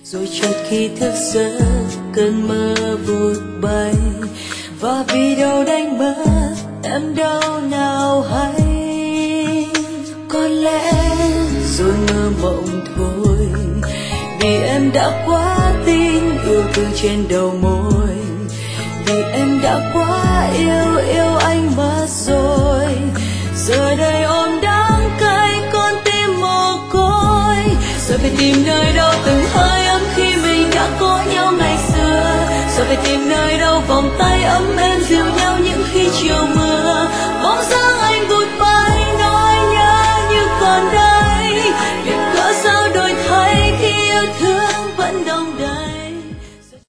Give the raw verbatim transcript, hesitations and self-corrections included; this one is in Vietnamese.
Rồi chợt khi thức giấc cơn mơ vụt bay, và vì đâu đánh mất em đâu nào hay. Có lẽ rồi mơ mộng thôi, vì em đã quá tin yêu từ trên đầu môi, vì em đã quá yêu yêu anh mất rồi. Giờ đây ôm đắng cay con tim mồ côi, rồi phải tìm nơi đâu từng hơi ấm khi mình đã có nhau ngày xưa, rồi phải tìm nơi đâu vòng tay ấm êm dịu nhau.